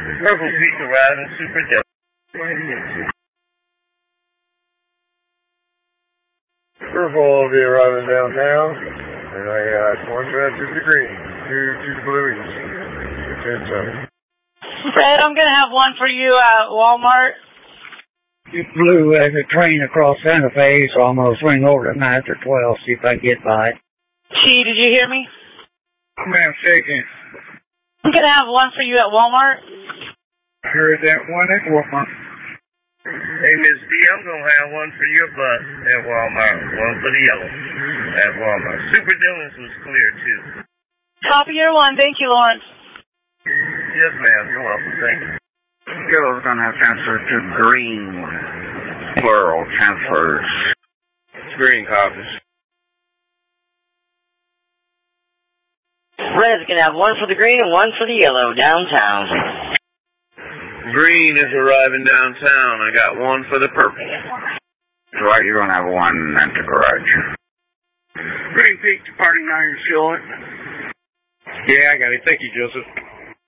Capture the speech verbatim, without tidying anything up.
Purple Peak arriving, Super Delta. Purple will be arriving downtown, and I got one red to the green, two to the blues. Fred, I'm going to have one for you at Walmart. Blue as a train across Santa Fe, so I'm going to swing over tonight after twelve, see if I can get by. T, did you hear me? Ma'am, shaking. I'm going to have one for you at Walmart. Heard that one at Walmart. Hey, Miss D, I'm going to have one for your bus at Walmart. One for the yellow at Walmart. Super Dillon's was clear, too. Copy your one. Thank you, Lawrence. Yes, ma'am. You're welcome. Thank you. Yellow's going to have transfer to green. Plural transfers. Green copies. Red's going to have one for the green and one for the yellow downtown. Green is arriving downtown. I got one for the purple. Dwight, you're going to have one at the garage. Green Peak departing Iron Shilling. Yeah, I got it. Thank you, Joseph.